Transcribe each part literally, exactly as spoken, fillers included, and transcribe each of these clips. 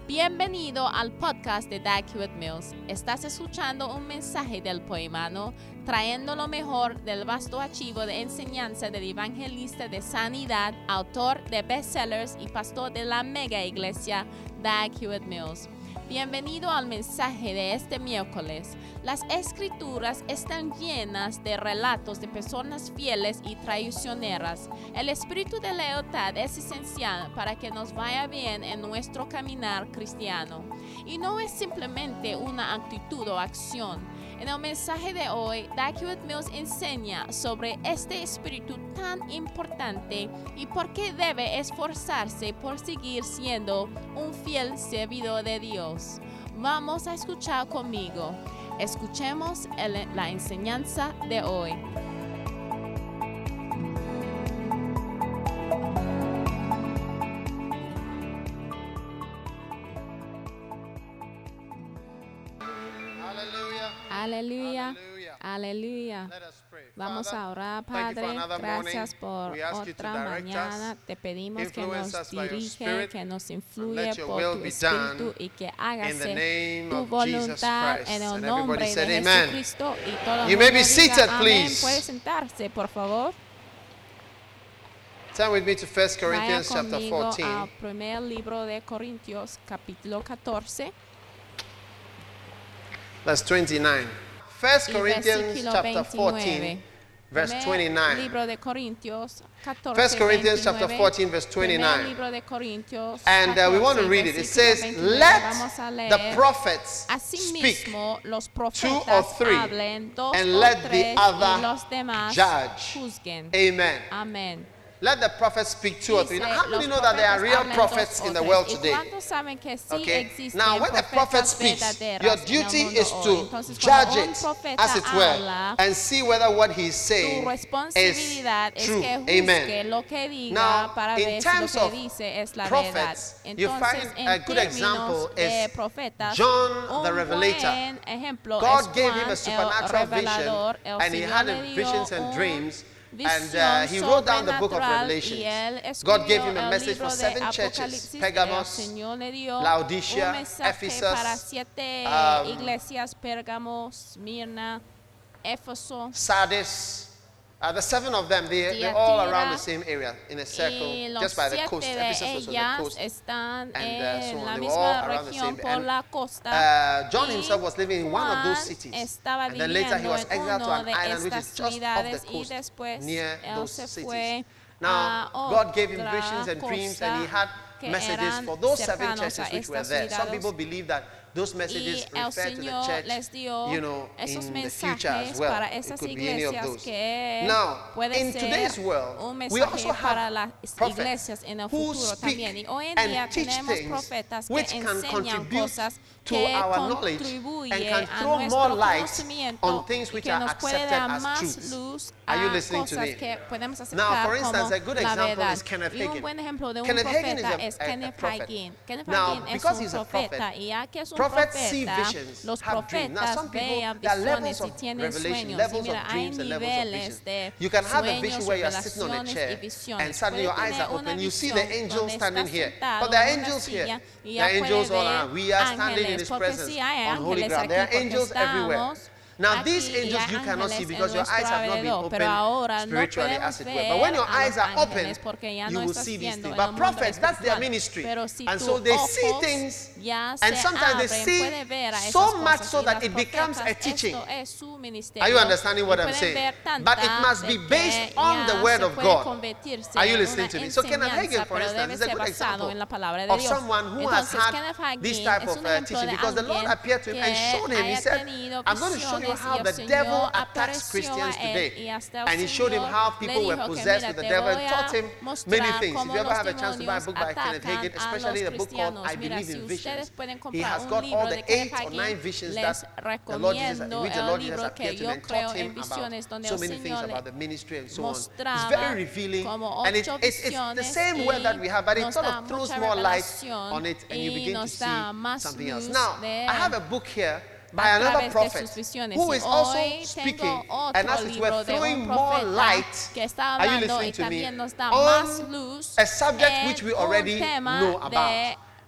Bienvenido al podcast de Dag Hewlett-Mills. Estás escuchando un mensaje del poemano, trayendo lo mejor del vasto archivo de enseñanza del evangelista de sanidad, autor de bestsellers y pastor de la mega iglesia Dag Hewlett-Mills. Bienvenido al mensaje de este miércoles. Las escrituras están llenas de relatos de personas fieles y traicioneras. El espíritu de lealtad es esencial para que nos vaya bien en nuestro caminar cristiano. Y no es simplemente una actitud o acción. En el mensaje de hoy, Dag Hewlett-Mills enseña sobre este espíritu tan importante y por qué debe esforzarse por seguir siendo un fiel servidor de Dios. Vamos a escuchar conmigo. Escuchemos el, la enseñanza de hoy. Aleluya, aleluya. Vamos a orar, Padre. Gracias por otra mañana. Te pedimos que nos dirige, que nos influye por tu espíritu y que hágase tu voluntad en el nombre de Jesucristo. Y todo el mundo diga amén. Puede sentarse, por favor. Turn with me to First Corinthians Vaya chapter conmigo fourteen. al primer libro de Corintios, capítulo catorce. Verse twenty-nine. First Y Corinthians versículo chapter fourteen, veintinueve. verse Primer twenty-nine. libro de Corintios catorce, First Corinthians chapter veintinueve. fourteen, verse Primer twenty-nine. libro de Corintios And uh, we want to catorce, read it. It versículo says, veintinueve. let Vamos a leer. the prophets speak, Asimismo, los two profetas or three, hablen, dos and o let the tres, other y los demás judge. juzguen. Amen. Amén. Let the prophets speak two or three. Now, Dice, how many los know that there are real profetas hablen prophets dos in o the tres. world ¿Y today? cuántos saben que sí Okay. existen Now, when the profetas prophet speaks, verdaderas your en el duty mundo is hoy? to Entonces, cuando judge un it, profeta as it were, habla, and see whether what he's tu saying is responsabilidad es true. que juzgue Amen. lo que diga Now, para in ver si lo terms que of dice es la verdad. prophets, you Entonces, find en a good example términos de is profetas, John the un Revelator. buen ejemplo God es gave him Juan, a supernatural el revelador, vision, el and he Señor had le a dio visions and un dreams. And visión uh, he wrote down the book of sobrenatural, Revelations. y él God gave escribió him a el message libro for de seven churches: Apocalipsis. El Pergamos, Señor le dio Laodicea, un mensaje Ephesus, para siete um, iglesias: Pérgamo, Esmirna, Éfeso. Sardis. Uh, the seven of them, they, they're all around the same area, in a circle, Y los just by the siete coast. de Ephesus was on the ellas coast. están and, uh, so en on. la They were misma all around the región same- por and, la costa. Uh, John Y himself was living in one of those Juan cities. estaba And then later he was viviendo en exiled to uno an de island which is estas just off ciudades, the y coast, después near él those se cities. fue Now, a God gave him otra visions and dreams, and he costa had que messages eran for those seven cercanos churches a which were estas there. Some ciudades. people believe that those messages Y el refer to the Señor church, les dio you know, esos in the future as mensajes well. para It esas could be any of iglesias, those. que Now, puede in ser today's world, un we also mensaje para have las prophets iglesias en el who futuro speak también. Y hoy en día and teach tenemos things profetas que which can enseñan contribute cosas to que our knowledge and contribuyen can a throw nuestro more light conocimiento on things y which que are nos puede accepted dar as más truths. luz Are you a listening to cosas me? que podemos Now, aceptar for instance, como a good la example verdad. is Kenneth Y un Hagin. buen ejemplo de un Kenneth Hagin is profeta a- es a- a Kenneth prophet. Hagin. Kenneth Now, Hagin es because un he's a profeta, prophet, y ya que es un prophets see profeta, visions, los have dreams. Now, profetas some people, vean there are levels visiones y of tienen revelation, sueños. Y levels mira, of hay dreams and levels of niveles vision. de You can have a vision sueños, where you're sitting on a revelaciones y chair, visiones. and suddenly your Puede eyes tener are una open. You see visión the angels donde standing está here. sentado But there are en una angels silla, here. y There ya are angels puede all ver around. We are standing in ángeles, His porque presence sí hay on holy ángeles ground. aquí, There are porque angels everywhere. estamos Now, aquí, these y angels hay you cannot see ángeles because en your eyes nuestro have not been alrededor, pero opened ahora no spiritually, podemos as it were. But when your ver a eyes los are open, ángeles porque ya you no will estás see these viendo things. en el But mundo prophets, that's their espiritual. ministry. Pero si And tus so they see ojos things, ya and se sometimes they abren, see puede ver a esas so much cosas, so y that las it becomes a profetas, teaching. esto es su ministerio, Are you understanding what y I'm pueden saying? ver But it tanta must be de based que on the ya word se of puede God. convertirse Are you en listening una to me? So Kenneth Hagin, enseñanza, for pero instance, debe is a ser good basado example en la palabra de of Dios. someone who has Entonces, Kenneth had Hagin this type es of un uh, ejemplo teaching de because the Lord alguien appeared to him and que showed him. He haya said, tenido I'm going to show you visiones, how y the el devil Señor attacks apareció Christians a él, today. y hasta el And he showed him Señor how le people were dijo que, possessed mira, with the te devil and voy a taught him many mostrar things. If cómo you ever los have a chance to buy a demonios book by Kenneth atacan Hagin, a especially los the book called cristianos. I Mira, Believe si in ustedes Visions, pueden he comprar has un got libro all de the Kenneth eight or nine Hagin, visions les that the Lord Jesus, recomiendo which the el Lord Jesus libro que appeared to him yo and creo taught en him visiones, about donde so el many things Señor about the le ministry and so on. It's mostraba very revealing, como and it, ocho it's, it's the visiones, same word that we have, but it nos sort da of throws mucha more light revelación on it, and you y begin to nos see da más something else. luz Now, de I have a book here by a another través de prophet sus visiones. who Y is also hoy speaking, tengo otro and as it libro were, de un throwing more profeta light. que está Are you hablando listening y to me? también nos da más On luz a subject en which we un already tema know de about.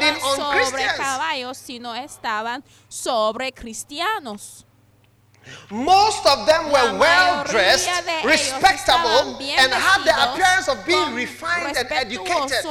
riding on sobre Christians. caballos, sino estaban sobre cristianos. Most of them were La well mayoría dressed, de ellos respectable, estaban bien and had the vestidos, appearance of being con refined and educated. respetuosos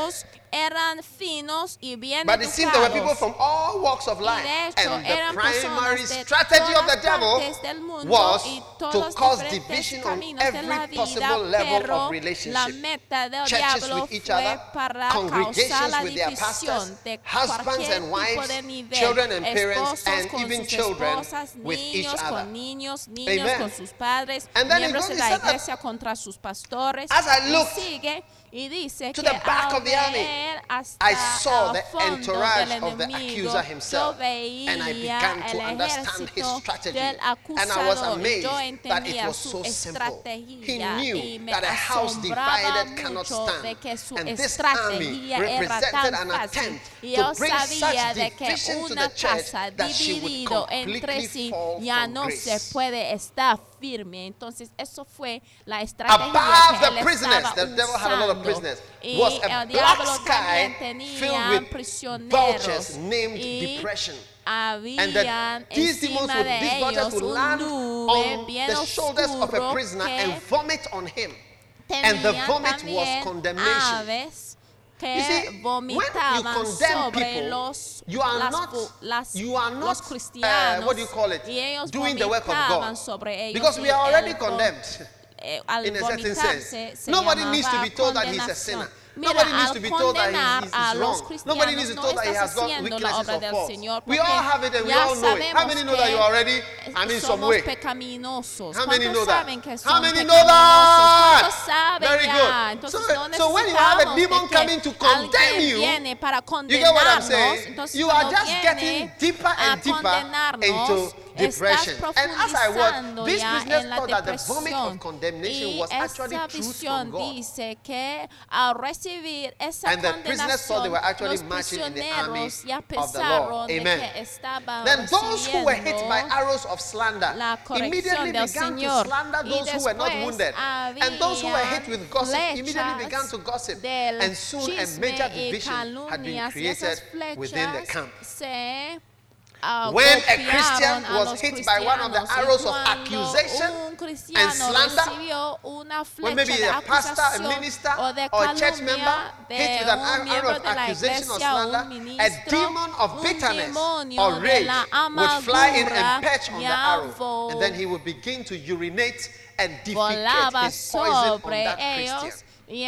eran finos y bien But it seemed there were people educados. from all walks of Y life. de hecho, And the eran primary personas de strategy of the todas devil partes del mundo was y to todos cause diferentes division on caminos de la every vida, possible level pero of la relationship. meta del Churches diablo with each fue other, para causar congregations la with their división pastors, de husbands cualquier and tipo wives, de nivel, children and parents, esposos and con even sus children esposas, with each niños other. con niños, niños Amen. con sus padres, And then it miembros goes, de it la said that iglesia contra sus pastores. as I Y looked sigue y dice to que the back al of the army, ver hasta I saw al the fondo entourage del of the enemigo, accuser yo himself, veía and I began to el understand his ejército strategy. del And I was acusador. amazed Yo that it entendía was su so simple. estrategia He y knew me that a house asombraba divided cannot mucho de stand. que su And this army estrategia era represented tan an fácil. attempt Y to yo bring sabía such de que division to una the church casa that she would dividido entre completely sí fall ya from no grace. se puede estar firme. Entonces eso fue la estrategia Above que the él prisoners, estaba the devil had a lot of usando. prisoners, Y was a el black diablo sky también filled tenía with prisioneros vultures named y depression. habían that these demons encima would, de these vultures ellos would un land nube on bien the shoulders of a oscuro prisoner que and vomit on him. And the tenían vomit was también condemnation. aves You que see, when you vomitaban condemn sobre people, los, you are las, not, fu- las- you are los not, uh, cristianos what do you call it, y ellos doing the work of vomitaban God. sobre ellos Because we y are already el vo- condemned. eh, al In a certain vomitarse sense. se Nobody needs to llamaba be told that he's a condenación. sinner. Mira, Nobody needs al to be told that condenar he's, a he's los wrong. Nobody needs cristianos to be no told that he estás has got haciendo la weaknesses obra or del faults. Señor, We all porque have it and we ya all know it. How sabemos many know that que you already, I mean, some somos way? pecaminosos. How many ¿Cuántos know that? saben que How son many know pecaminosos? ¿Cuántos that? saben Very ya? good. Entonces So, no so when you have a necesitamos demon de que coming to condemn alguien you, viene para you get what I'm condenarnos. saying? Entonces You are cuando just getting viene deeper a and deeper condenarnos, into depression. estás And as I was, profundizando this ya business en la thought that the vomit depresión. of condemnation Y was actually esa truth visión from God. dice que al recibir esa And the prisoners thought they condenación, were actually los marching in the army prisioneros ya of the Lord. pensaron de Amen. que estaban Then those who were hit by recibiendo arrows of slander la immediately corrección del began Señor. to slander Y those who were not después wounded. And those who were hit habían with gossip immediately flechas began to gossip. del And soon a chisme major y division had been calumnias, y created esas within the flechas camp. se uh, When a golpearon Christian a was los hit by one of the cristianos. Y arrows of cuando accusation un cristiano and slander, recibió una when flecha maybe de a pastor, a acusación minister, o de or a church calumnia member de hit with an un arrow miembro of de la accusation or iglesia, un slander, a ministro, demon of un bitterness demonio or de rage la would fly in amargura and perch on the ya arrow. And then he would begin to urinate and defecate volaba his poison on sobre that ellos Christian. y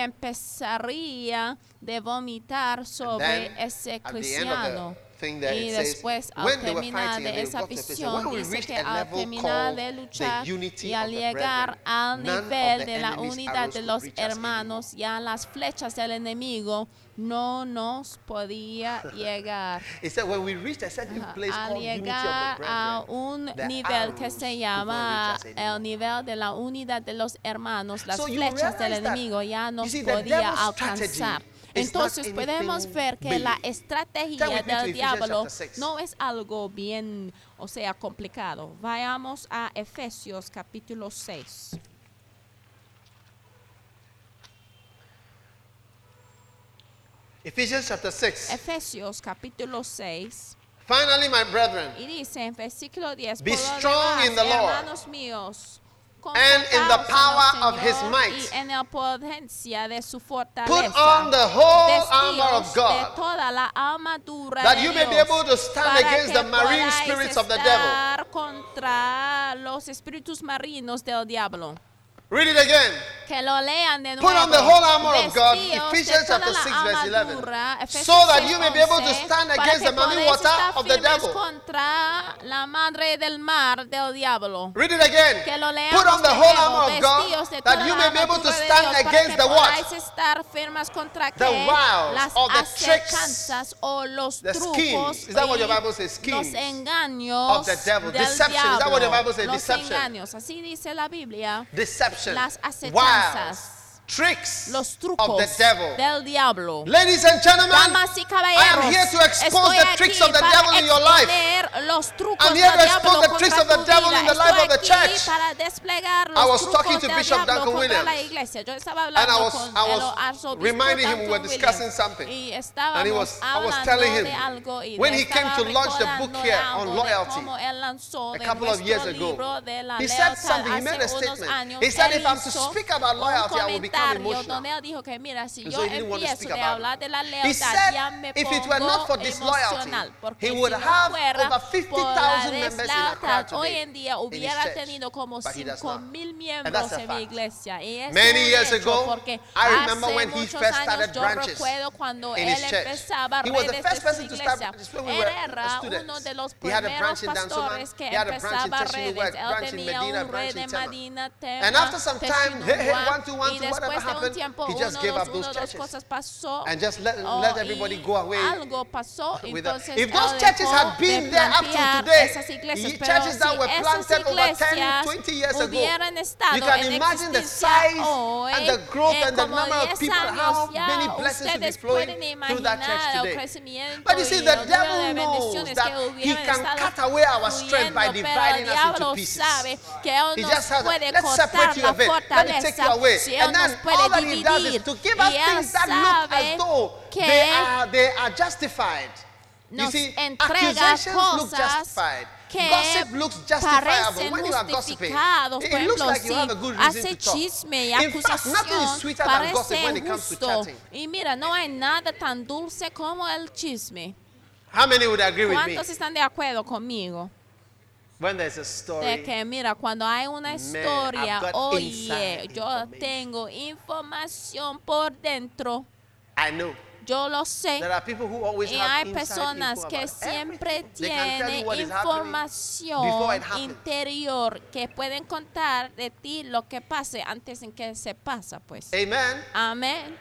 empezaría de vomitar sobre then, ese at the end of the cristiano. thing there, Y it says, después, al when they were terminar fighting, de they esa got to a place, visión, when we dice reached que a al level terminar called de the luchar unity y al of the llegar brethren, al none of nivel the de la enemy's unidad arrows de could los reach us anymore. hermanos, ya las flechas del enemigo no nos podía llegar. It said when we reached a certain place Al called unity of the llegar a brethren, un the nivel que arrows se could not llama reach us anymore. el nivel de la unidad de los hermanos, las So you flechas del realize that, enemigo ya you nos see, the podía devil's alcanzar. strategy is not Entonces podemos anything ver que big. la Turn estrategia with me to del Ephesians diablo chapter six. no es algo bien, o sea, complicado. Vayamos a Efesios capítulo seis. Ephesians chapter six. Efesios capítulo seis. Finally, my brethren, Y dice en versículo diez, Be por lo strong demás, in the Lord, hermanos míos, and in the confortaos power en el of his Señor might. y en la potencia de su put fortaleza. on the whole armor Vestíos of de God, toda la armadura that de you may be Dios, able to stand para against que the marine podáis spirits of the devil. estar contra los espíritus marinos del diablo. Read it again. Que lo lean de nuevo. Put on the whole armor of God, Vestíos Ephesians de toda chapter la six, verse eleven, armadura, Efesios so that seis, you may be able to once, stand para against que the marine podéis water estar of the firmes devil. contra la madre del mar del diablo. Read it again. Que lo leamos Put on the de whole nuevo, armor of vestíos de God, that toda you la may be able to armadura de stand Dios, para against que the what? podáis estar firmes contra The que wiles las or the tricks, acechanzas o los the trucos schemes. Is that what your y Bible says? los Schemes engaños of the devil. del Deception. Is that what your diablo. Bible says? Los Deception. engaños, así dice la Biblia. Deception, Las wiles, acechanzas, tricks los of trucos the devil. del diablo. Ladies and gentlemen, Damas y I caballeros, am here to expose estoy the tricks aquí of the para devil in your life. exponer los trucos I'm here del to diablo expose the contra tricks of the tu devil vida. in the life of the Estoy aquí church. para desplegar I los was trucos talking to del Bishop diablo Duncan contra la Williams. iglesia. Yo estaba And I hablando was, con I el was arzobispo reminding him we were Duncan discussing Williams. something. Y And estábamos he was, I was hablando telling him, de algo y when le he came estaba to launch the book recordando here de on algo, de loyalty, cómo él lanzó a de couple of nuestro years ago, libro de la he said lealtad something, he made a hace unos statement. años. He said, Él if I'm to hizo speak about un loyalty, I will become comentario donde él dijo que mira, si And yo so he didn't want to empiezo speak de about hablar it. de la He lealtad, ya said me if it were not pongo for disloyalty, emocional, porque he si would no have fuera over por fifty la thousand members in Accra deslealtad, hoy today en día in his hubiera church. tenido como But he does cinco not. mil And miembros that's a en fact. mi iglesia. Y es Many un years hecho, ago, porque I remember hace when he muchos first años started yo branches recuerdo cuando in él his church. empezaba He was the redes first de su person to start iglesia. branches when we Él were era students. uno de los He had a primeros branch in Dansoman, pastores que he had a branch in empezaba Teshunuwa, redes. a Él branch in tenía Medina, a un branch red in de Tema. Medina, And after some time, hey, hey, one, two, one, y two, whatever después de un happened, tiempo, he just uno, gave dos, up those uno, dos churches cosas pasó. and just let, Oh, let everybody y go away. algo pasó, with entonces that. If él those churches dejó had been de there up to plantear today, esas iglesias, ye- pero churches that si were esas planted over ten, iglesias twenty years ago, hubieran estado you can en imagine the existencia size hoy, and the growth en and the como number of diez people, how años ya, many blessings would be ustedes flowing pueden through that church imaginar el today. crecimiento But you see, y the el número devil de knows bendiciones that que he hubieran can estado cut away our strength by fluyendo, pero el dividing us into diablo pieces. sabe que él He nos just has, puede let's cortar separate you la a bit. Let me take you fortaleza, away. si él And nos then puede all that he does is dividir, to give y us él things that look sabe as though que they are, they are justified. You nos see, entrega accusations look cosas justified. que Gossip looks justifiable parecen when you are gossiping. justificados. It Por looks ejemplo, like you si have a good reason hace to talk. chisme y In fact, nothing is acusación, sweeter than gossip when parece it comes to justo. chatting. Y mira, no hay nada tan dulce como el chisme. How many would agree with me? ¿Cuántos están de acuerdo conmigo? When there's a De story, que mira, cuando hay una historia, I've got oye, inside yo information. tengo información por dentro, I know. yo lo sé. There are people who always Y have hay inside personas info que about siempre everything. They can tell you tienen what is happening before información it happens. interior que pueden contar de ti lo que pase antes en que se pasa, pues. Amen. Amén.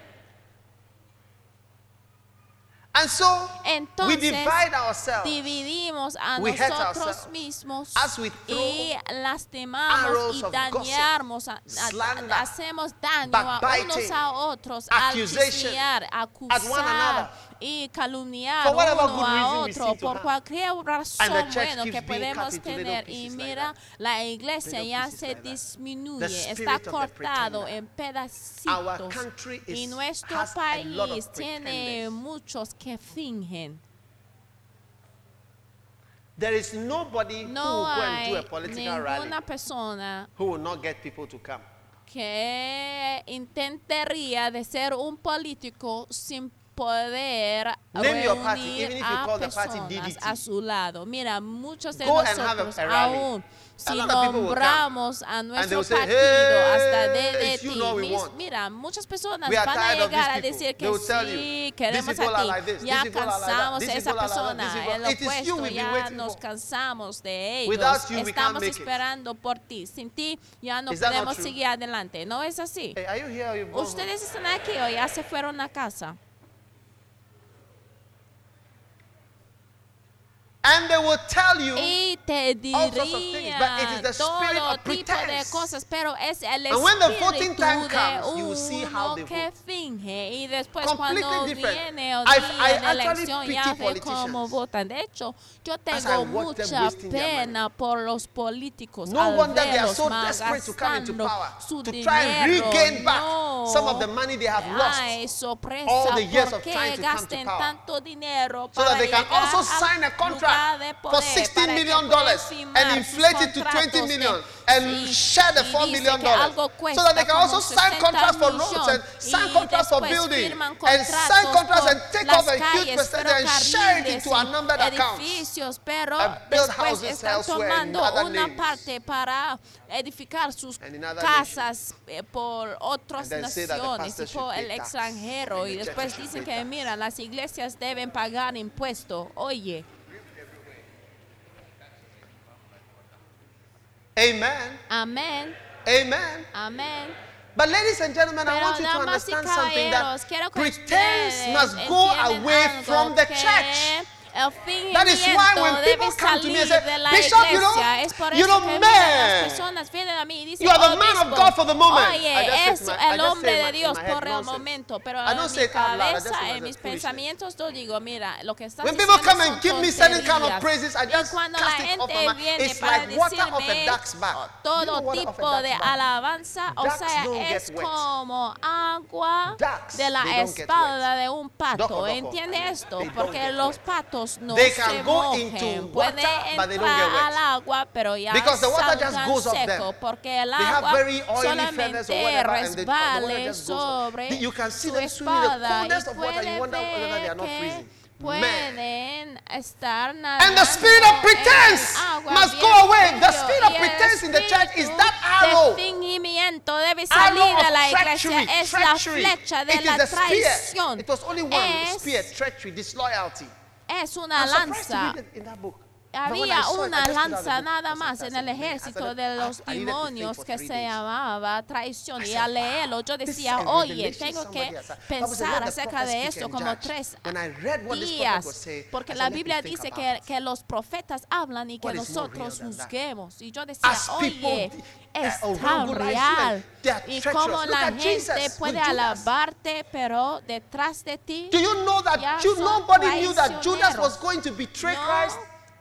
And so we Entonces, divide ourselves dividimos a We hurt nosotros ourselves mismos as we throw y lastimamos arrows y of dañamos, a- a- slander, hacemos daño a backbiting, unos a otros al accusation chismear, at one acusar another. y calumniar For whatever uno good a reason we otro seem to por have. cualquier And the razón church bueno keeps que being podemos cut into little tener. Y pieces like mira, that. la iglesia Little ya pieces se like that. disminuye, The está spirit of the cortado pretender. en Our pedacitos. country Y is, nuestro has a lot país of tiene pretenders. muchos que fingen. There is nobody No who will go and hay do a political rally ninguna persona who will not get people to come. que intentaría de ser un político sin poder Name your party, reunir even if you a call the party personas D D T. a su lado. Mira, muchos de Go and have a- nosotros a rally. aún A si lot of people will nombramos a they nuestro will say, partido "Hey, hasta it's D D T, you know we mis- want. mira, muchas personas We are van a tired of llegar these a people. decir They que will tell sí, you, queremos these people a are ti. like this, Ya these people are like that, cansamos these de esa people are like that, persona, these people- el It is you opuesto, we've been ya waiting nos for. cansamos de ellos. Without you, we can't Estamos make it. esperando por ti. Sin ti ya no Is that not podemos true? seguir adelante. ¿No es así? Hey, are you here or you've gone home? Ustedes están aquí o ya se fueron a casa. And they will tell you, Y te all sorts of things, but it is dirían the spirit todo of tipo de pretense. cosas, pero es el And when the voting espíritu time de comes, you will see how uno they que vote. finge. Y después Completely cuando different. viene el I- día I de actually elección pity ya ve cómo politicians. votan. De hecho, yo As I tengo watch them mucha wasting their pena por los políticos No al wonder they are verlos so desperate to come into malgastando power, su to try and dinero. regain back No. some of the money they have lost. Ay, sorpresa, all the years ¿por of qué trying to come to gasten power? tanto dinero So para that they can llegar also al sign a lugar contract de for poder, sixteen para que million puedan dollars firmar and sus inflate it to twenty contratos million de- and y- share the y four dice million que dollars algo so that they can cuesta also como sign sesenta contracts for roads and millones, sign y contracts for después building firman and contratos sign contracts por and take las off a huge calles, percentage and share it into ferrocarriles, unnumbered accounts. edificios, pero and build después houses están elsewhere in tomando other una names. parte para edificar sus And in other casas eh, por otras And then say that the naciones y pastor por should el pay tax. extranjero, And y the después church should dicen pay que tax. mira, las iglesias deben pagar impuestos. Oye, Amen. amén, Amen. amén. But ladies and gentlemen, I Pero want you to damas y understand something caballeros, that quiero que pretense ustedes must go entiendan away algo, from the que church. El That is why when fingimiento people debe come to me and salir say, de la Bishop, you know, iglesia. Es por you eso know, que man, mira, las personas vienen a mí y dicen, you are the man of "Obispo, God for the moment." I Oye, just es say it in my- I el just hombre say it de in Dios my head, por el nonsense. momento. Pero I en don't mi say it out loud, I just say cabeza, it en as mis foolishness. pensamientos, yo digo, mira, lo que estás When diciendo people come son and give me certain kind of tonterías. praises, I Y just cuando la cast it off gente my mind. viene It's para like water off a decirme duck's back. You todo know water off a tipo de duck's back? alabanza, o Ducks sea, don't es get wet. como agua Ducks, de la they don't get espalda wet. de un pato. Doco, doco. ¿Entiende esto? They don't Porque get los wet. patos ellos no they se can go mojen. into Pueden water, but they don't entrar get wet. al agua, pero ya Because the water just salgan goes off seco, them. porque el They have agua very oily feathers or solamente whatever, and the, the water resbale just goes off. sobre You can see su them swimming in the espada coldest y of water. You puede wonder whether they ver are not que freezing. Man. pueden estar nadando And the spirit of pretense en agua must bien go away. The frío, spirit of y el pretense in the church is espíritu that arrow. de fingimiento debe salir Arrow de la of iglesia. treachery, Es la treachery. flecha de It la is the spear. traición. It was only one Es, spear, treachery, disloyalty. es una I'm surprised to lanza. read it in that book. But when I Había saw it, I una just pulled out the lanza book. nada I was más like, en el man, I ejército started- de los I- I needed to think demonios for que three se days. llamaba traición. I Y said, al leerlo yo This is decía, a oye, revelation tengo somebody que has had. Bible said, pensar "Let the acerca prophet de speak esto and como judge." tres When I read what this prophet días, was saying, porque I la said, "Let me Biblia think dice about que, it." que los profetas hablan y que What is more nosotros real than that? juzguemos. Y yo decía, As people oye, d- es uh, tan around good real. Iceland, they are Y treacherous. como Look la at gente Jesus puede with Judas. alabarte, pero detrás de ti Do you know that ya Ju- son nobody knew that Judas traicioneros. was going to betray No Christ?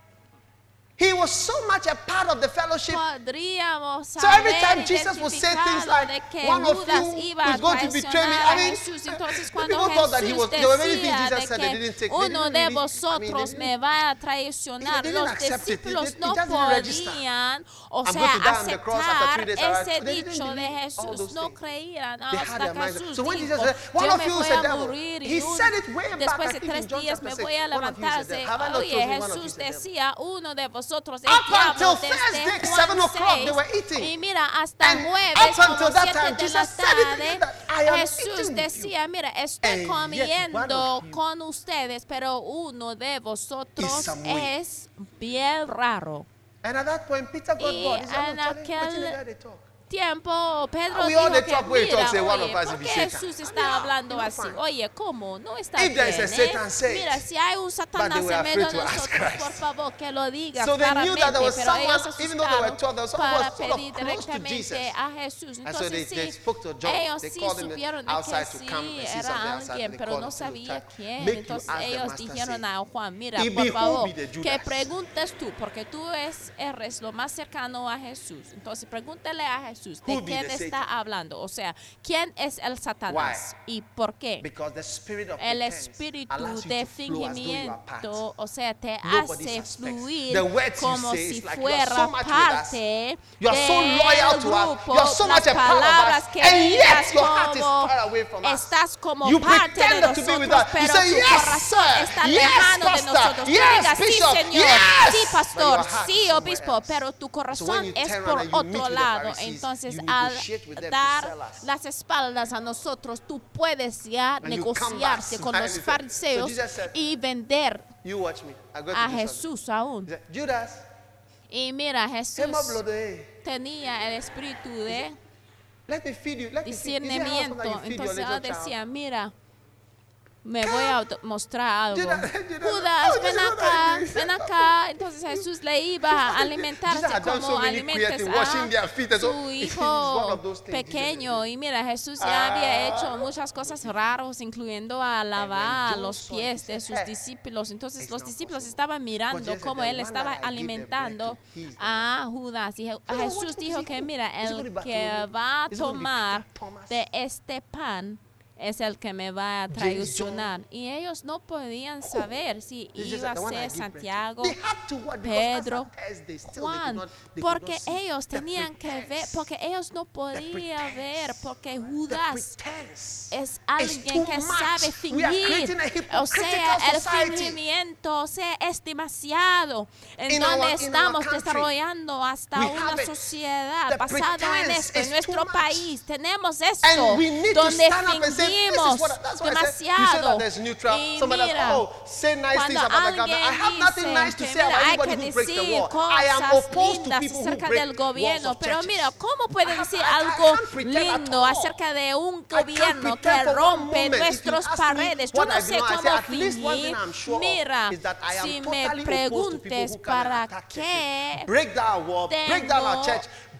He was so much a part of the fellowship. podríamos So every haber time Jesus would say things identificado de like, que one of Judas you iba a is going to betray me. traicionar I a mean, Jesús. Entonces the cuando people thought that he Jesús was, there were many things decía Jesus de said they que didn't take. They uno didn't de really, I vosotros mean, they me didn't, va a traicionar, they didn't los accept it. It discípulos didn't- it no doesn't register. podían, o I'm sea, going to die on the cross after aceptar three days. ese They didn't dicho de believe all Jesús. those No things. creían They had hasta their que minds. Jesús So when Jesus dijo, said, one yo of me you is voy a a devil, morir he y un- said it way back, I después de think in tres John días chapter me six. voy a One of you is a levantarse. devil. Have I not Oye, chosen one of you Jesús is a devil? decía, uno de vosotros es Up diablo. until Desde Thursday, Juan seven o'clock, they seis, were eating. y mira, hasta And jueves, up como until that siete time, de la Jesus said it tarde, again that I am Jesús eating with you. decía, mira, estoy And yet one comiendo of you con ustedes, pero uno de is vosotros some way. es bien raro. And at that point, Peter got Y bored. He said, en "No, Charlie, aquel what's in the guy they talk?" tiempo, Pedro And we all dijo they que, talk where he mira, talks, say, one oye, of us ¿por will be qué Satan. Jesús I está mean, hablando you know, así? fine. Oye, ¿cómo? No está If bien, there is a ¿eh? Satan, say it. Mira, si hay un Satanás But they were en medio afraid de to ask nosotros, Christ. por favor, que lo digas So they knew claramente, that there was pero ellos someone, even though they were asustaron twelve, there was someone who para was sort of pedir close to directamente Jesus. a Jesús. And so they, Entonces they sí, spoke to John. ellos They sí called him supieron de outside que to come sí and see era something outside. alguien, They pero called no him to the sabía church. quién. Make you Entonces ask the ellos master, dijeron say, a Juan, mira, "If por behold favor, be the que Judas." preguntes tú, porque tú es, eres lo más cercano a Jesús. Entonces pregúntale a Jesús de Who be quién the está Satan? hablando. O sea, ¿quién es el Satanás? ¿Y por qué? Because the spirit of El pretense espíritu allows you de to flow as though you are part. fingimiento, o sea, te Nobody hace suspects. fluir The words you como say si is like you are fuera so much with us. parte You are so del loyal to us. grupo. You are so much Las a part of palabras us. que And digas yet your heart is como far away from us. estás como You parte de pretended to be with nosotros, us. You pero say, tu "Yes, corazón sir. está Yes, lejano de pastor. nosotros. Tú Yes, digas, sí, bishop. Señor, Yes." sí, But pastor, your heart sí, is somewhere obispo, else. pero tu So when corazón you es turn por around and you meet otro with the lado. Pharisees, Entonces, you al negotiate with them to dar sell us. las espaldas a nosotros, tú puedes ya And you come back negociarse con los smiling. fariseos So Jesus said, y vender You watch me. I'm going a to do something. Jesús aún. He said, Judas, Y mira, Jesús came up blood, eh? tenía el espíritu de Let me feed you. Let me feed you. Is it how discernimiento. that you feed your Entonces little él child? decía, mira, me voy a auto- mostrar algo. Judas, Judas, Judas, oh, ven Judas, acá, Judas. ven acá. Entonces Jesús le iba a alimentarse Jesus had done como so many queer alimentes things, washing their feet a and so- su It's hijo one of those things pequeño. Jesus Y mira, Jesús ya había Ah. hecho muchas cosas raras, incluyendo a lavar John los saw it, pies he de said, sus "Hey, discípulos. Entonces it's los not discípulos possible." estaban But mirando Jesus cómo said, él "The one estaba that I give the bread alimentando to, he is the a Judas. Y Je- So what- Jesús what dijo is que he mira, doing? Is he el going to que Bartholomew? va a Is he going to be tomar Thomas? de este pan es el que me va a James, traicionar. Y ellos no podían saber si He just iba a said, "The one I ser give bread to." Santiago, They had to what? Because Pedro, as at Thursday, still they could Juan, not- they could porque not see. ellos The tenían que ver, pretense. porque ellos no podían pretense. ver, porque The Judas pretense es is alguien too que much. sabe We are fingir. creating a O hypocritical sea, el society. fingimiento, o sea, es demasiado. En In donde our- in our estamos country, desarrollando hasta we una have it. sociedad The basada en pretense esto. En is nuestro too much. país tenemos esto, And we need to donde stand up and say, this fingimos is what, that's why I said, you say demasiado. that there's neutral. Y Somebody else, mira, oh, say nice things cuando about the government. I have alguien nothing nice to dice say que, about mira, hay anybody que who breaks the decir wall. I am cosas opposed to lindas people who acerca break del walls gobierno, of pero churches. mira, ¿cómo I puede have- decir I- I algo can't pretend at lindo all. acerca de un I can't gobierno que pretend for one rompe moment. If you nuestras ask me paredes? Yo what no I sé do, I say, cómo at least one thing fingir. I'm sure of Mira, is that I am si totally me opposed to people preguntes who come and para attack churches. qué Break down our wall, break down our tengo church,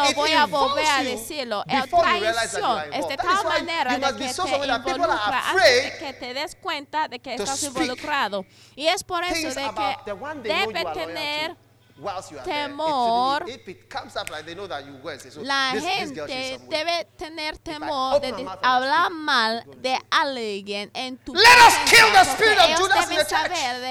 lo it voy a volver a involves you decirlo. El before you realize that you traición are es de involved. That tal is why manera you de must be que so te aware that people are involucra antes de afraid que te des cuenta de que to estás speak involucrado. Y es por eso things de about the que one they know you debe are loyal tener to. Whilst you are temor. there, if it comes up like they know that you go and say, so La this, this girl, she's gente some way. debe tener I temor open de my de mouth and I hablar speak, mal you're gonna de alguien en tu Let us presencia, kill the porque spirit of ellos Judas in deben the church. saber de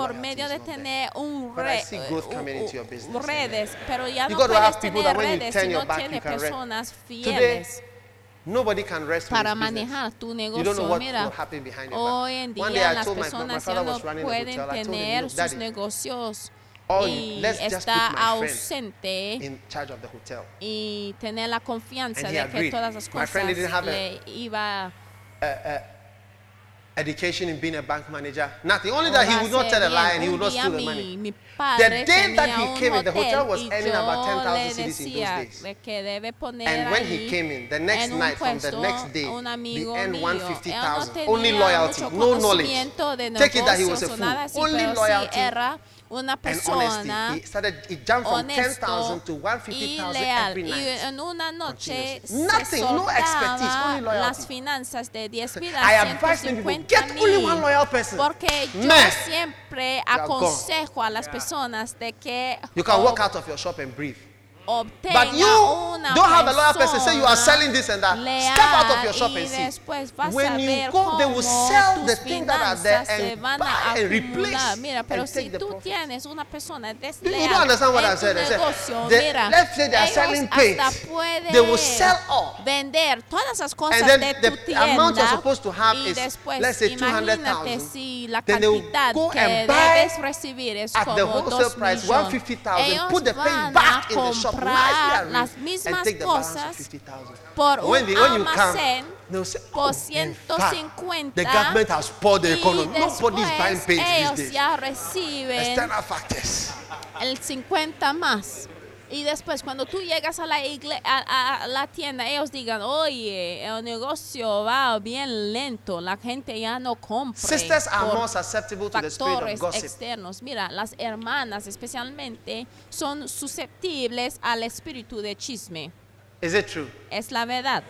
por loyalty medio is de not there. tener un But I red, see growth coming into your business. redes, pero ya You no got to puedes have people tener that when you redes turn si your no back, you tienes can rest. personas Today, fieles nobody can rest with para his business. manejar tu You don't know negocio. what Mira, will happen behind your hoy back. en One day día I las told my, my personas ya father no was running a pueden hotel. I told him, tener look, sus Daddy, negocios oh, y let's just está put my friend ausente in charge of the hotel. y tener la confianza And he de que agreed. todas las My cosas friend didn't have a- le iba A, a education in being a bank manager. Nothing. Only that he would not tell a lie and he would not steal the money. The day that he came in, the hotel was earning about ten thousand cedis in those days. And when he came in, the next night, from the next day, they earned one hundred fifty thousand. Only loyalty, no knowledge. Take it that he was a fool. Only loyalty. Una persona and honesty. He started, he jumped from ten thousand to one hundred fifty thousand every night. Y en una noche Nothing, no expertise, only loyalty. Las finanzas de diez mil I a advise ciento people, cincuenta get only one mil, loyal person. porque yo Man, siempre aconsejo a las personas de que you can walk out of your shop and breathe. But you don't have a loyal person say you are selling this and that. Step out of your shop and see. When you go, they will sell the things that are there and buy and replace. Mira, pero and si take the tú profit. tienes una persona You don't understand what I said. I said the, mira, let's say they are selling paint. They will sell all. Vender todas esas cosas And then de tu the tienda, amount you're supposed to have y is, después, let's say two hundred imagínate thousand. si la Then they will cantidad go que and buy debes recibir es at como the wholesale dos price one hundred millones. fifty thousand. Ellos Put the paint van back a in the shop comprar nicely las and mismas take the balance of cosas fifty thousand. por When, un they, when you almacén come, they'll say, por oh, in ciento fact, cincuenta, the government has spoiled the economy. y Nobody's buying después paint ellos these days. ya reciben External factors. el cincuenta más. Y después cuando tú llegas a la igle a, a, a la tienda, ellos digan, oye, el negocio va bien lento, la gente ya no compra. Sisters are more susceptible to the spirit of Factores gossip. externos. Mira, las hermanas especialmente son susceptibles al espíritu de chisme. Is it true? Es la verdad.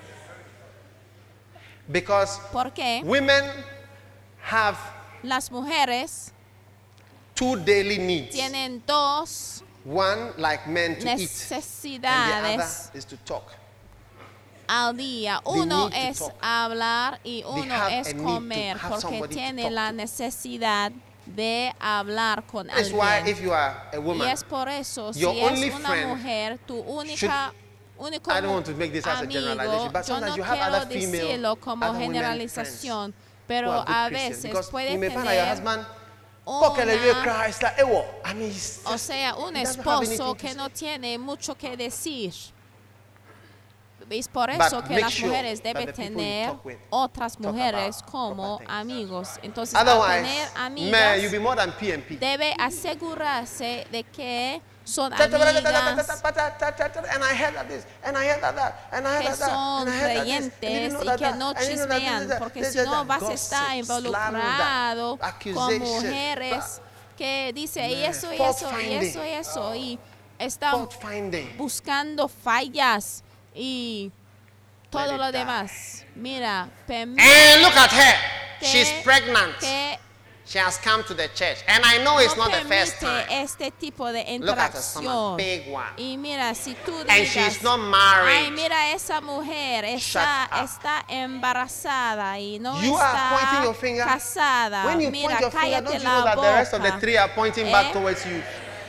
Because ¿Por qué? women have Las mujeres two daily needs. tienen dos One, like men, to eat, and the necesidades other is to talk. al día. Uno need to es talk. hablar y uno have es a need to comer, have porque somebody to tiene talk la to. necesidad de hablar con That's why alguien. if you are a Y woman, es por eso, si your only es una friend mujer, tu única único I don't want to make this as a amigo, generalization, but yo sometimes no you have quiero other female, decirlo como other women generalización, who pero are good a Christians. veces Because puede you may find that your tener husband, porque le dio cry, it's like, ewo. I mean, he's o just- sea, un he doesn't have esposo anything to que say. no tiene mucho que decir. Es por But eso que make las sure mujeres that deben the people you tener talk with otras talk mujeres about como proper things. amigos. Entonces, al Otherwise, tener man, amigas, you'll be more than P and P. debe asegurarse de que son And amigas I heard that this, and I heard that that, and I heard que that that, son and I heard that this, and you creyentes know y that que that, no and you know that this, chismean, that, porque this, si that, no that, vas a gossip, estar involucrado slander, con accusation, mujeres que dice y Man, eso y fault eso y finding. eso y eso y están fault finding. buscando fallas y todo Let it lo die. demás. Mira, And look at her. que- She's pregnant. que She has come to the church. And I know it's no not the first permite time. este tipo de Look at her stomach, interacción. big one. Y mira, si tú And digas, she's not ay, married. mira esa mujer, está, up. está embarazada y no You are pointing está your finger. casada. When you Mira, point your finger, cállate don't you la know that the rest of the boca. three are pointing back Eh? towards you?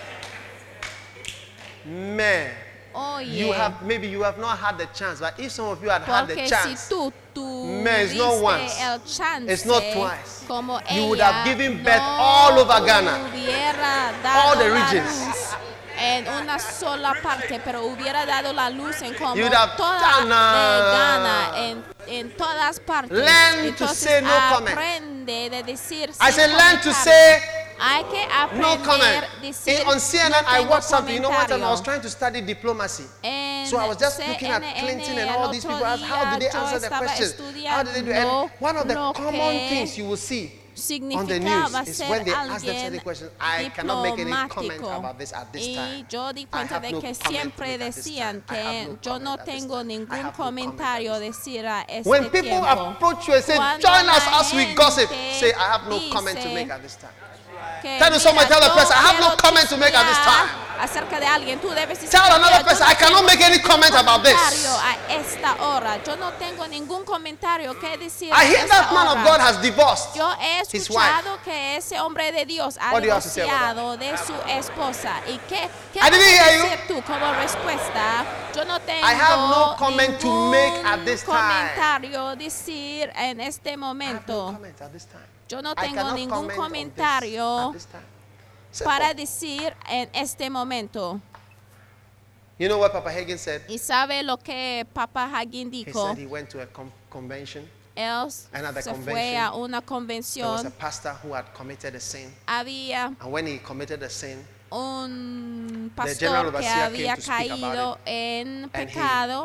Man, Oye, you have maybe you have not had the chance, but if some of you had had the porque si chance, tú tuviste Man, it's not once. el chance, It's not twice. como You would ella have given birth no all over Ghana. hubiera dado All the la regions. luz en una sola parte, pero hubiera dado la luz en como You'd have toda done, de uh, Ghana, en, en todas partes. learn to Entonces, say no comment. aprende de decir I sin said learn to comentario. say Hay que no aprender comment. decir In, on C N N, no I tengo watched something. You know what? comentario. I was trying to study diplomacy. En So I was just C looking at N N Clinton and el all these otro people. Asked, how did they día yo answer the estaba questions? How did they do it? estudiando And one of the lo common que things you will see on the significaba news is ser when they ask them alguien certain questions. I cannot make any comment diplomático. about this at this Y time. yo di I cuenta have de no que comment to siempre make at this decían time. I have que no yo no comment at this tengo time. I ningún have no comment comentario at a this decir a este When people tiempo. approach you and say, Cuando join us la as we gossip, gente say, I have no comment to dice make at this time. que, Tell someone, mira, tell the yo person, I have no quiero comment to make at this chismear time. acerca de alguien, tú debes decir, Tell "Mira, another yo person, no I cannot tengo make any ningún comment about this." comentario a esta hora. Yo no tengo ningún comentario que decir I a hear esta that man of hora. God has divorced. Yo he his escuchado que ese hombre de Dios ha What do you have to say about divorciado de su esposa. ¿Y qué, qué I didn't hear you. decir tú como respuesta? Yo no tengo I have no comment to ningún make at this time. comentario decir en este I have no momento. comment at this time. Yo no I tengo cannot ningún comment on comentario this at this time. Simple. para decir en este momento. You know what Papa Hagin said? ¿Y sabe lo que Papa Hagin He dijo? said he went to a com- convention él se fue a una convención. There was a pastor who had committed a sin. Había and when he committed a sin, un pastor que había caído en pecado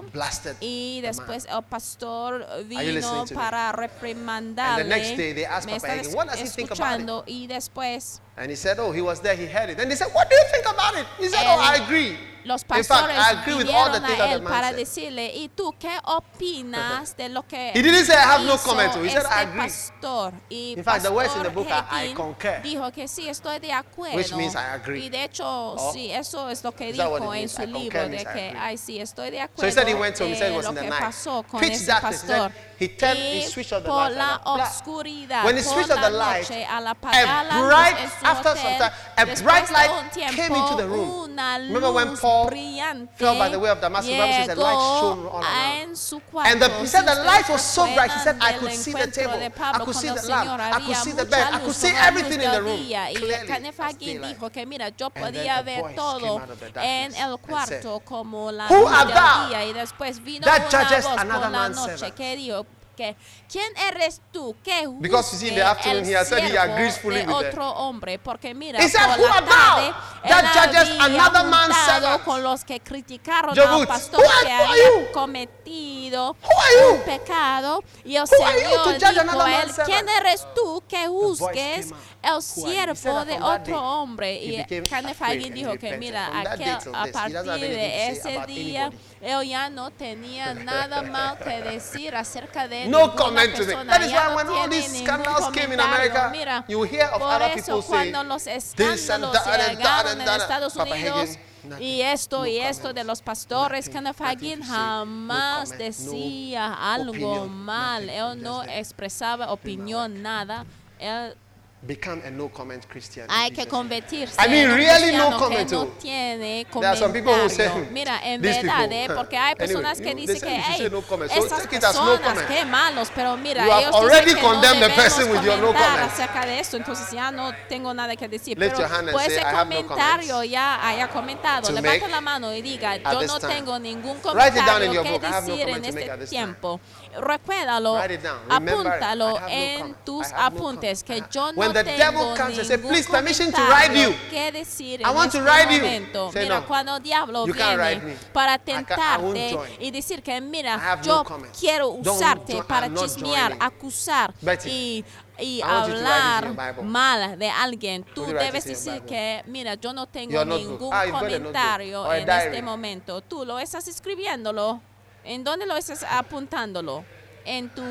y después el pastor vino para reprimandarle. Me está escuchando y después and he said, oh, he was there, he heard it. And they said, what do you think about it? He said, oh, I agree. Los pastores vinieron a él para decirle, ¿y tú qué opinas de lo que he didn't say, I have hizo no comment. He said, I este agree. pastor? Y in fact, the words in the book are, I Hagin concur. dijo que sí, estoy de acuerdo. Which means I agree. Y de hecho, oh. sí, eso es lo que Is that what dijo it en means? su I libro, concur de means I que, agree. ay, sí, estoy de acuerdo. So he said he went to him, he said it was lo in the que night. pasó con Pitch ese darkness. pastor. He turned, he Y switched off the por light. la Like oscuridad, when he por switched off la the light, noche, al a apagar la luz bright, en su after hotel, some time, a después bright de light un tiempo, came into the room. Una Remember when luz Paul brillante fell by the way of Damascus? The Bible says the light shone all around. en su cuarto. And the, he said the Si light was so ustedes bright. He said, I recuerdan could del see the encuentro table, de I Pablo could con see el the Señor, lamp, I había could see the mucha bed, I luz, could see como la everything luz in the del room. día. Y Clearly, Kenneth as Hagin daylight. dijo que mira, yo And then podía a ver voice todo came out of the en darkness el and cuarto said, como la Who luz art del thou día. Y después vino that una judgest voz another por la man's noche servant? que dijo que ¿quién eres tú que Because you see, in the afternoon, he has said he agrees fully de with the- otro hombre? Porque mira, He said, por Who la art tarde thou that él judgest había another man's juntado servant? con los que criticaron Jobut, al pastor who are- que who are había you? cometido Who are un you? pecado y el Who are you Señor to judge dijo another a él, man's servant? ¿quién eres tú que voice juzgues came out. el Who are you? He said siervo that de from that otro day, hombre? he Y became Kenneth afraid Hagin and dijo he que repented. mira, From that aquel, day till a this, he doesn't have partir anything de to say ese about día anybody. él ya no tenía nada mal que decir acerca de No ninguna comment to me. persona. That is Ya why no when all tiene these ningún scandals came in comentario. America, Mira, you will hear of por other eso people saying, cuando los this and escándalos that and that llegaron and en that. Estados Papa Unidos Hagin, nothing. y esto No y esto comment. de los pastores, Nothing. Kenneth Nothing Hagin to say. jamás No comment. decía No algo opinion. mal. Nothing. Él no Just there. expresaba opinión, nada. Él Become a no comment Christian. hay in que Jesus' convertirse I mean, en un really no cristiano comment que no too. tiene There are some people who say, comentario. Mira, en these verdad, people, eh, porque hay personas anyway, que you- dicen they que, say you should hey, say no comment. So esas take it as no personas, comment. qué malos, pero mira, You have ellos already dicen que no condemned the debemos person with your no comentar comment. acerca de esto, entonces ya no tengo nada que decir. Lift Pero your hand and por say, ese "I have no comentario comments ya haya comentado, to levanta make la mano y diga, at yo this no time." tengo ningún Write it down in comentario your que book. I have no decir comment en to make este at this time. tiempo. Recuérdalo, Write it down. Remember, apúntalo I have no en comment. tus I have no apuntes, que comment. yo no When the tengo devil comes and say, ningún "Please, permission to comentario write you. que decir I en want to este write you." momento. Say Mira, no. cuando el diablo You can't write viene me. para I can't- I won't tentarte join. y decir que I mira, have yo no comment. quiero Don't usarte join- para I'm not chismear, joining. acusar Betty, y, y I want you to write this in hablar your Bible. mal de alguien, tú Would you write debes this in your decir Bible? que mira, yo no tengo Your notebook. ningún Ah, you've got a notebook. comentario Or a en diary. este momento. Tú lo estás escribiéndolo. ¿En dónde lo estás apuntándolo? En tu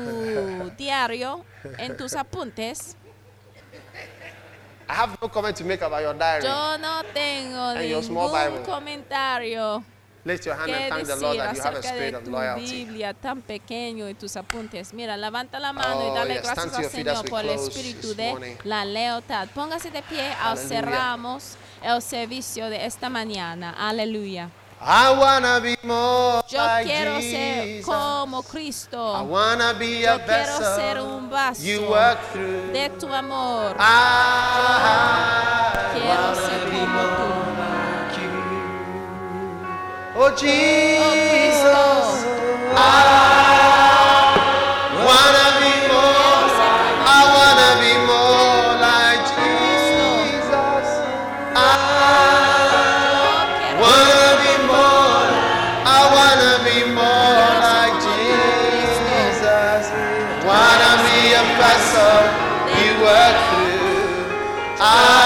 diario, en tus apuntes. I have no comment to make about your diary. Yo no tengo And your small ningún Bible. comentario Lift your hand que and thank the Lord decir that you have a acerca de spirit of tu loyalty. Biblia tan pequeño y tus apuntes. Mira, levanta la mano y Oh, dale yes. Stand gracias to al your feet as Señor we por el close espíritu this de morning. la lealtad. Póngase de pie al Hallelujah. cerramos el servicio de esta mañana. Aleluya. I wanna be more Yo like quiero ser Jesus. como I Cristo. wanna be Yo a quiero ser vessel un vaso you work through. de tu amor. I Quiero ser wanna be como tú. more like you. Oh Jesus, I wanna be more. I wanna be more like Jesus. I wanna be more. I wanna be more like Jesus. Wanna be a vessel you work through.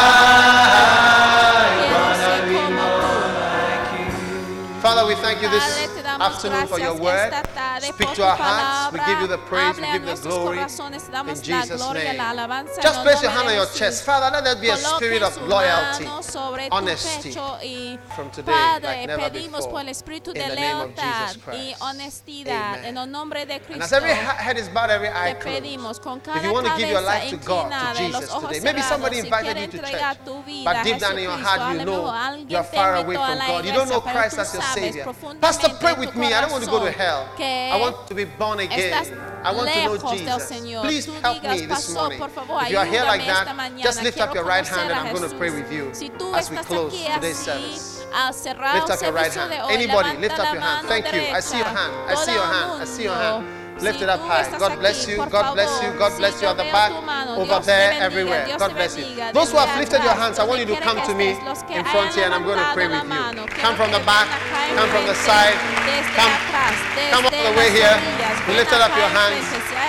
I wanna be more like you. Father, we thank you this Padre, te damos afternoon for your gracias word. esta tarde Speak por to tu our hearts. We palabra. give you the praise. We Hable a give you the nuestros glory. corazones, In damos la Jesus' gloria, la name. alabanza en Just el place your nombre hand on de your Jesús. chest. Father, let there be a spirit Coloque of su loyalty, mano sobre tu honesty pecho y, from today, Padre, like never pedimos before. por el espíritu In de the name of lealtad Jesus Christ. y honestidad Amen. en el nombre de And Cristo. as every ha- head is bowed, every eye Te closed. pedimos con If cada you want to give your cabeza life to God, inclinada to y los Jesus ojos today, maybe cerrados, somebody si invited quiere you to entregar church, tu vida but a deep down in your Jesucristo, heart a you lo know mejor alguien you're te far away invitó a from la God. You don't know iglesia, pero Christ tú as your sabes Savior. profundamente Pastor, pray en with tu me. I don't want to go to corazón hell. que I want to be born again. estás I want to know lejos del Jesus. Señor. Please Tú help digas, me this Pastor, morning. por favor, If you are here like ayúdame esta that, mañana. just lift up Quiero your right hand conocer and a I'm going to pray Jesús. with you Si tú as we estás close aquí today's así, service. al cerrar Lift el up your right servicio hand. de hoy, Anybody, levanta lift la up your hand. mano Thank you. I see your derecha. hand. I see Todo your el hand. I see your mundo, hand. Lift it up high. God bless you. God bless you. God bless you at the back, over there, everywhere. God bless you. Those who have lifted your hands, I want you to come to me in front here, and I'm going to pray with you. Come from the back. Come from the side. Come. Come all the way here. Lift up your hands.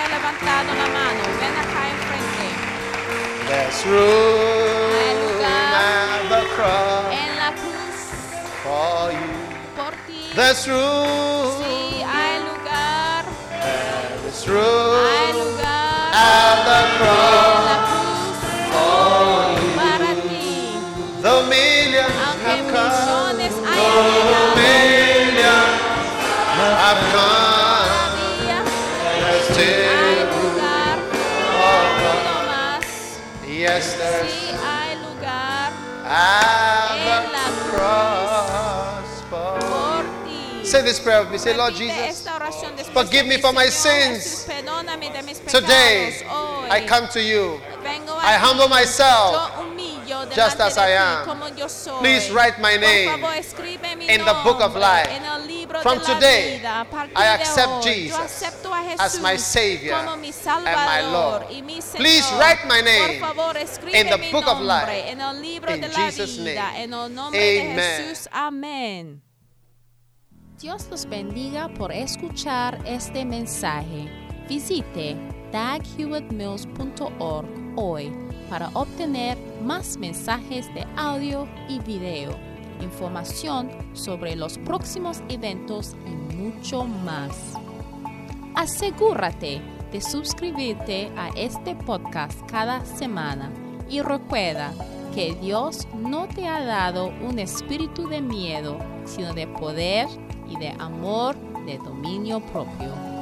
There's room at the cross for you. There's room. There's room at the cross for you. The millions have come. The millions have come. There's still yes, there's at the cross for you. Say this prayer with me. Say, Lord Jesus, forgive me for my sins. Today, I come to you. I humble myself just as I am. Please write my name in the book of life. From today, I accept Jesus as my Savior and my Lord. Please write my name in the book of life. In Jesus' name, amen. Dios los bendiga por escuchar este mensaje. Visite dag hewitt mills punto org hoy para obtener más mensajes de audio y video, información sobre los próximos eventos y mucho más. Asegúrate de suscribirte a este podcast cada semana y recuerda que Dios no te ha dado un espíritu de miedo, sino de poder y de amor, de dominio propio.